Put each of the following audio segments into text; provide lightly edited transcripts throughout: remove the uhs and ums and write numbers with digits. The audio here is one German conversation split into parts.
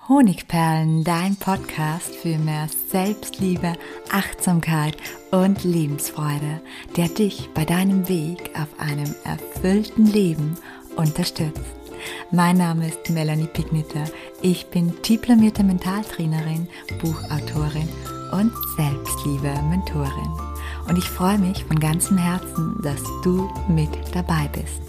Honigperlen, dein Podcast für mehr Selbstliebe, Achtsamkeit und Lebensfreude, der dich bei deinem Weg auf einem erfüllten Leben unterstützt. Mein Name ist Melanie Pigniter. Ich bin diplomierte Mentaltrainerin, Buchautorin und Selbstliebe-Mentorin. Und ich freue mich von ganzem Herzen, dass du mit dabei bist.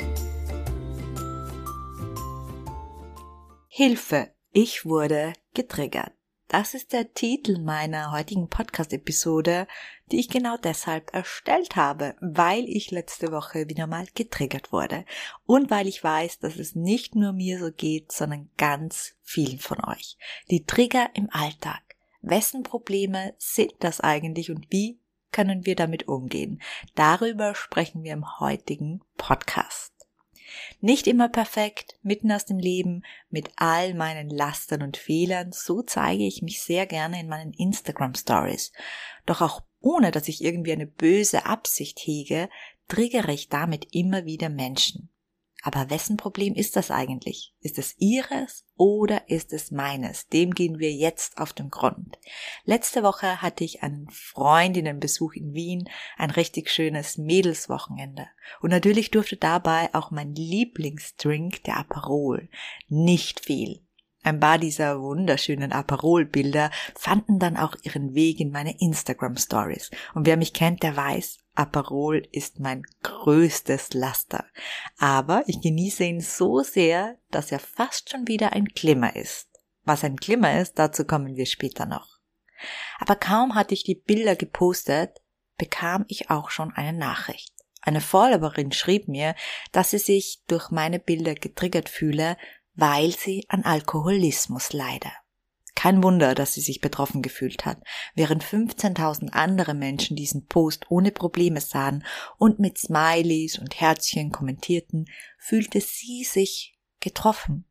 Hilfe! Ich wurde getriggert. Das ist der Titel meiner heutigen Podcast-Episode, die ich genau deshalb erstellt habe, weil ich letzte Woche wieder mal getriggert wurde und weil ich weiß, dass es nicht nur mir so geht, sondern ganz vielen von euch. Die Trigger im Alltag. Wessen Probleme sind das eigentlich und wie können wir damit umgehen? Darüber sprechen wir im heutigen Podcast. Nicht immer perfekt, mitten aus dem Leben, mit all meinen Lastern und Fehlern, so zeige ich mich sehr gerne in meinen Instagram-Stories. Doch auch ohne, dass ich irgendwie eine böse Absicht hege, triggere ich damit immer wieder Menschen. Aber wessen Problem ist das eigentlich? Ist es ihres oder ist es meines? Dem gehen wir jetzt auf den Grund. Letzte Woche hatte ich einen Freundinnenbesuch in Wien, ein richtig schönes Mädelswochenende. Und natürlich durfte dabei auch mein Lieblingsdrink, der Aperol, nicht fehlen. Ein paar dieser wunderschönen Aperol-Bilder fanden dann auch ihren Weg in meine Instagram-Stories. Und wer mich kennt, der weiß, Aperol ist mein größtes Laster. Aber ich genieße ihn so sehr, dass er fast schon wieder ein Glimmer ist. Was ein Glimmer ist, dazu kommen wir später noch. Aber kaum hatte ich die Bilder gepostet, bekam ich auch schon eine Nachricht. Eine Followerin schrieb mir, dass sie sich durch meine Bilder getriggert fühle, weil sie an Alkoholismus leide. Kein Wunder, dass sie sich betroffen gefühlt hat, während 15.000 andere Menschen diesen Post ohne Probleme sahen und mit Smileys und Herzchen kommentierten, fühlte sie sich getroffen.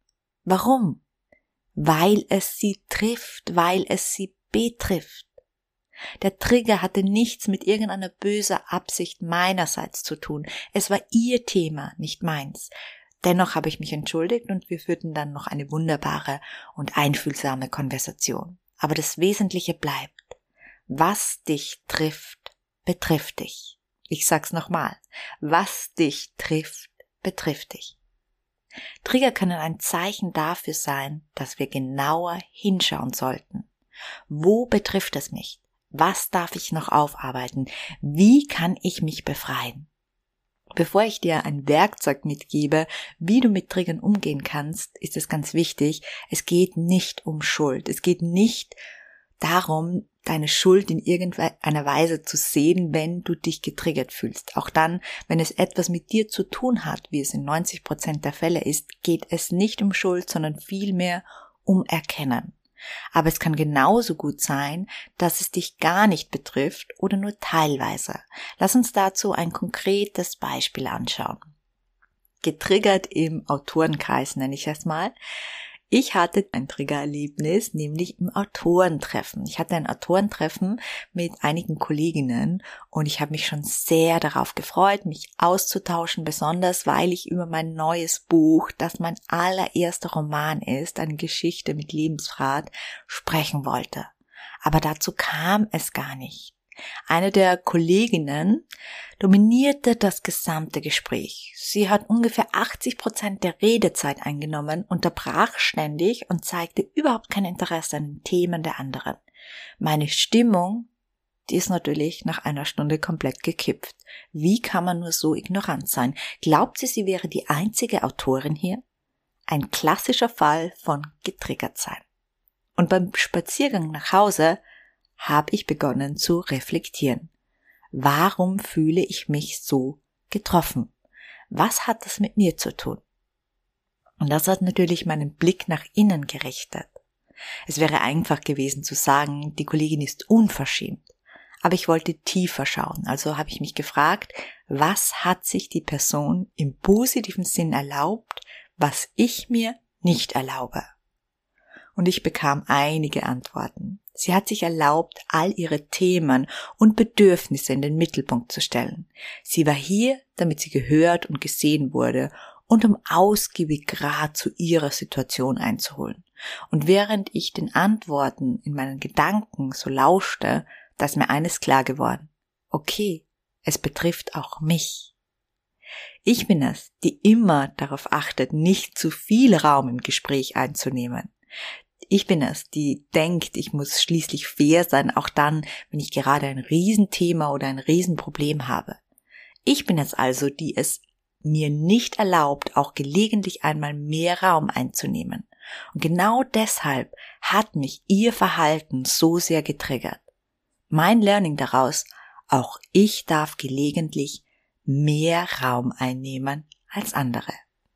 Warum? Weil es sie trifft, weil es sie betrifft. Der Trigger hatte nichts mit irgendeiner bösen Absicht meinerseits zu tun. Es war ihr Thema, nicht meins. Dennoch habe ich mich entschuldigt und wir führten dann noch eine wunderbare und einfühlsame Konversation. Aber das Wesentliche bleibt. Was dich trifft, betrifft dich. Ich sag's nochmal. Was dich trifft, betrifft dich. Trigger können ein Zeichen dafür sein, dass wir genauer hinschauen sollten. Wo betrifft es mich? Was darf ich noch aufarbeiten? Wie kann ich mich befreien? Bevor ich dir ein Werkzeug mitgebe, wie du mit Triggern umgehen kannst, ist es ganz wichtig, es geht nicht um Schuld. Es geht nicht darum, deine Schuld in irgendeiner Weise zu sehen, wenn du dich getriggert fühlst. Auch dann, wenn es etwas mit dir zu tun hat, wie es in 90% der Fälle ist, geht es nicht um Schuld, sondern vielmehr um Erkennen. Aber es kann genauso gut sein, dass es dich gar nicht betrifft oder nur teilweise. Lass uns dazu ein konkretes Beispiel anschauen. Getriggert im Autorenkreis nenne ich es mal. Ich hatte ein Triggererlebnis, nämlich im Autorentreffen. Ich hatte ein Autorentreffen mit einigen Kolleginnen und ich habe mich schon sehr darauf gefreut, mich auszutauschen, besonders weil ich über mein neues Buch, das mein allererster Roman ist, eine Geschichte mit Lebensrat, sprechen wollte. Aber dazu kam es gar nicht. Eine der Kolleginnen dominierte das gesamte Gespräch. Sie hat ungefähr 80% der Redezeit eingenommen, unterbrach ständig und zeigte überhaupt kein Interesse an den Themen der anderen. Meine Stimmung, die ist natürlich nach einer Stunde komplett gekippt. Wie kann man nur so ignorant sein? Glaubt sie, sie wäre die einzige Autorin hier? Ein klassischer Fall von getriggert sein. Und beim Spaziergang nach Hause habe ich begonnen zu reflektieren. Warum fühle ich mich so getroffen? Was hat das mit mir zu tun? Und das hat natürlich meinen Blick nach innen gerichtet. Es wäre einfach gewesen zu sagen, die Kollegin ist unverschämt. Aber ich wollte tiefer schauen. Also habe ich mich gefragt, was hat sich die Person im positiven Sinn erlaubt, was ich mir nicht erlaube? Und ich bekam einige Antworten. Sie hat sich erlaubt, all ihre Themen und Bedürfnisse in den Mittelpunkt zu stellen. Sie war hier, damit sie gehört und gesehen wurde und um ausgiebig Rat zu ihrer Situation einzuholen. Und während ich den Antworten in meinen Gedanken so lauschte, da ist mir eines klar geworden. Okay, es betrifft auch mich. Ich bin es, die immer darauf achtet, nicht zu viel Raum im Gespräch einzunehmen. Ich bin es, die denkt, ich muss schließlich fair sein, auch dann, wenn ich gerade ein Riesenthema oder ein Riesenproblem habe. Ich bin es also, die es mir nicht erlaubt, auch gelegentlich einmal mehr Raum einzunehmen. Und genau deshalb hat mich ihr Verhalten so sehr getriggert. Mein Learning daraus, auch ich darf gelegentlich mehr Raum einnehmen als andere.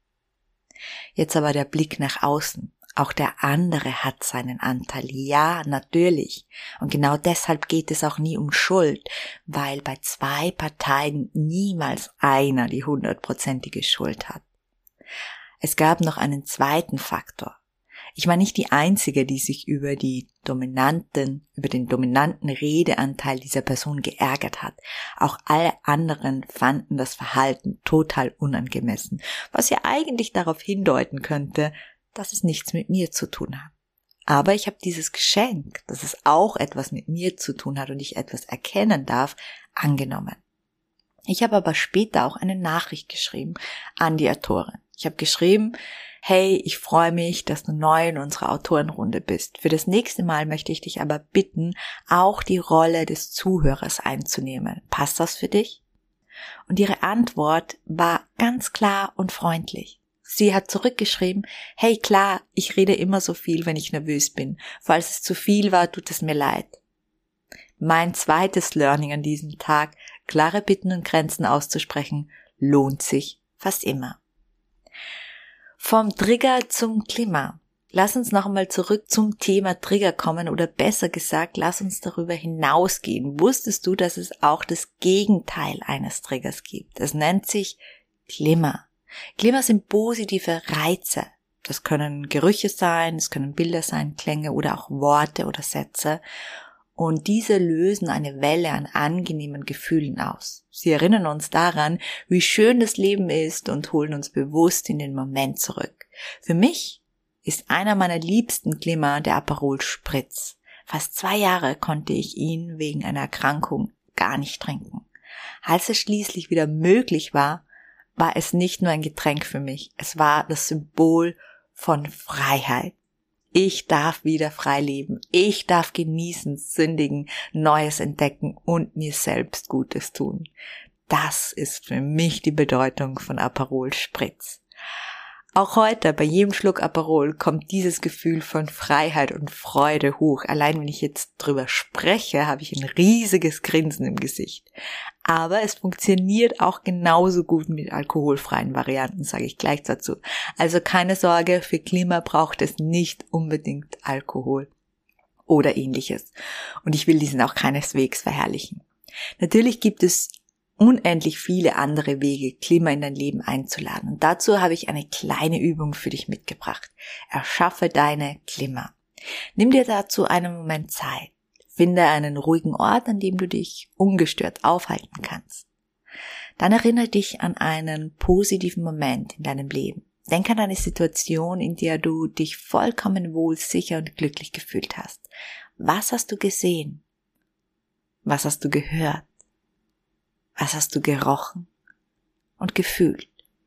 Jetzt aber der Blick nach außen. Auch der andere hat seinen Anteil. Ja, natürlich. Und genau deshalb geht es auch nie um Schuld, weil bei zwei Parteien niemals einer die 100%ige Schuld hat. Es gab noch einen zweiten Faktor. Ich war nicht die Einzige, die sich über den dominanten Redeanteil dieser Person geärgert hat. Auch alle anderen fanden das Verhalten total unangemessen, was ja eigentlich darauf hindeuten könnte, dass es nichts mit mir zu tun hat. Aber ich habe dieses Geschenk, dass es auch etwas mit mir zu tun hat und ich etwas erkennen darf, angenommen. Ich habe aber später auch eine Nachricht geschrieben an die Autorin. Ich habe geschrieben, hey, ich freue mich, dass du neu in unserer Autorenrunde bist. Für das nächste Mal möchte ich dich aber bitten, auch die Rolle des Zuhörers einzunehmen. Passt das für dich? Und ihre Antwort war ganz klar und freundlich. Sie hat zurückgeschrieben, hey klar, ich rede immer so viel, wenn ich nervös bin. Falls es zu viel war, tut es mir leid. Mein zweites Learning an diesem Tag, klare Bitten und Grenzen auszusprechen, lohnt sich fast immer. Vom Trigger zum Klima. Lass uns noch einmal zurück zum Thema Trigger kommen oder besser gesagt, lass uns darüber hinausgehen. Wusstest du, dass es auch das Gegenteil eines Triggers gibt? Es nennt sich Klima. Klima sind positive Reize. Das können Gerüche sein, es können Bilder sein, Klänge oder auch Worte oder Sätze. Und diese lösen eine Welle an angenehmen Gefühlen aus. Sie erinnern uns daran, wie schön das Leben ist und holen uns bewusst in den Moment zurück. Für mich ist einer meiner liebsten Klima der Aperol Spritz. Fast 2 Jahre konnte ich ihn wegen einer Erkrankung gar nicht trinken. Als es schließlich wieder möglich war, war es nicht nur ein Getränk für mich, es war das Symbol von Freiheit. Ich darf wieder frei leben, ich darf genießen, sündigen, Neues entdecken und mir selbst Gutes tun. Das ist für mich die Bedeutung von Aperol Spritz. Auch heute, bei jedem Schluck Aperol, kommt dieses Gefühl von Freiheit und Freude hoch. Allein wenn ich jetzt drüber spreche, habe ich ein riesiges Grinsen im Gesicht. Aber es funktioniert auch genauso gut mit alkoholfreien Varianten, sage ich gleich dazu. Also keine Sorge, für Klima braucht es nicht unbedingt Alkohol oder ähnliches. Und ich will diesen auch keineswegs verherrlichen. Natürlich gibt es unendlich viele andere Wege, Klima in dein Leben einzuladen. Und dazu habe ich eine kleine Übung für dich mitgebracht. Erschaffe deine Klima. Nimm dir dazu einen Moment Zeit. Finde einen ruhigen Ort, an dem du dich ungestört aufhalten kannst. Dann erinnere dich an einen positiven Moment in deinem Leben. Denk an eine Situation, in der du dich vollkommen wohl, sicher und glücklich gefühlt hast. Was hast du gesehen? Was hast du gehört? Was hast du gerochen und gefühlt?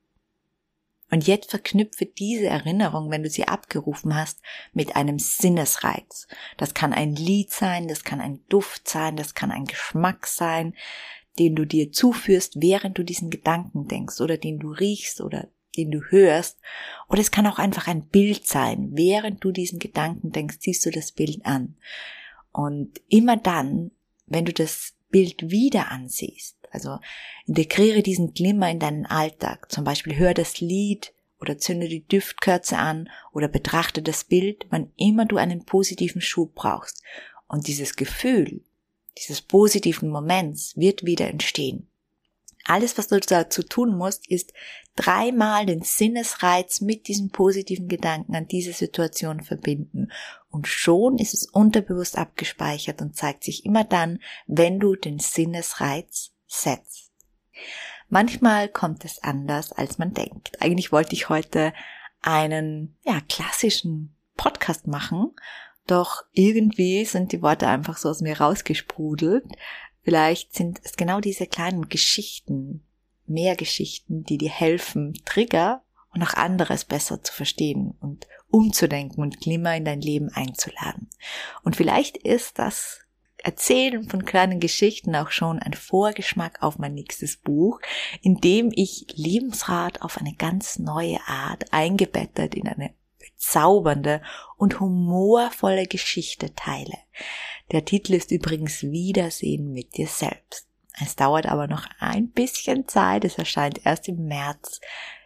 Und jetzt verknüpfe diese Erinnerung, wenn du sie abgerufen hast, mit einem Sinnesreiz. Das kann ein Lied sein, das kann ein Duft sein, das kann ein Geschmack sein, den du dir zuführst, während du diesen Gedanken denkst oder den du riechst oder den du hörst. Oder es kann auch einfach ein Bild sein. Während du diesen Gedanken denkst, siehst du das Bild an. Und immer dann, wenn du das Bild wieder ansiehst, also integriere diesen Klima in deinen Alltag. Zum Beispiel hör das Lied oder zünde die Duftkerze an oder betrachte das Bild, wann immer du einen positiven Schub brauchst. Und dieses Gefühl, dieses positiven Moments wird wieder entstehen. Alles, was du dazu tun musst, ist 3-mal den Sinnesreiz mit diesem positiven Gedanken an diese Situation verbinden. Und schon ist es unterbewusst abgespeichert und zeigt sich immer dann, wenn du den Sinnesreiz setzt. manchmal kommt es anders, als man denkt. Eigentlich wollte ich heute einen klassischen Podcast machen, doch irgendwie sind die Worte einfach so aus mir rausgesprudelt. Vielleicht sind es genau diese kleinen Geschichten, mehr Geschichten, die dir helfen, Trigger und auch anderes besser zu verstehen und umzudenken und Klima in dein Leben einzuladen. Und vielleicht ist das Erzählen von kleinen Geschichten auch schon ein Vorgeschmack auf mein nächstes Buch, in dem ich Lebensrat auf eine ganz neue Art eingebettet in eine bezaubernde und humorvolle Geschichte teile. Der Titel ist übrigens Wiedersehen mit dir selbst. Es dauert aber noch ein bisschen Zeit, es erscheint erst im März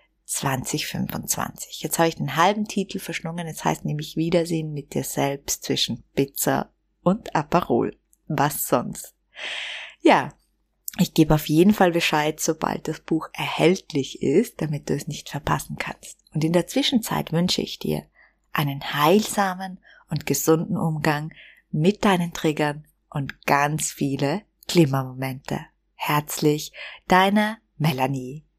2025. Jetzt habe ich den halben Titel verschlungen, es heißt nämlich Wiedersehen mit dir selbst zwischen Pizza und Aperol. Was sonst? Ja, ich gebe auf jeden Fall Bescheid, sobald das Buch erhältlich ist, damit du es nicht verpassen kannst. Und in der Zwischenzeit wünsche ich dir einen heilsamen und gesunden Umgang mit deinen Triggern und ganz viele Klimamomente. Herzlich, deine Melanie.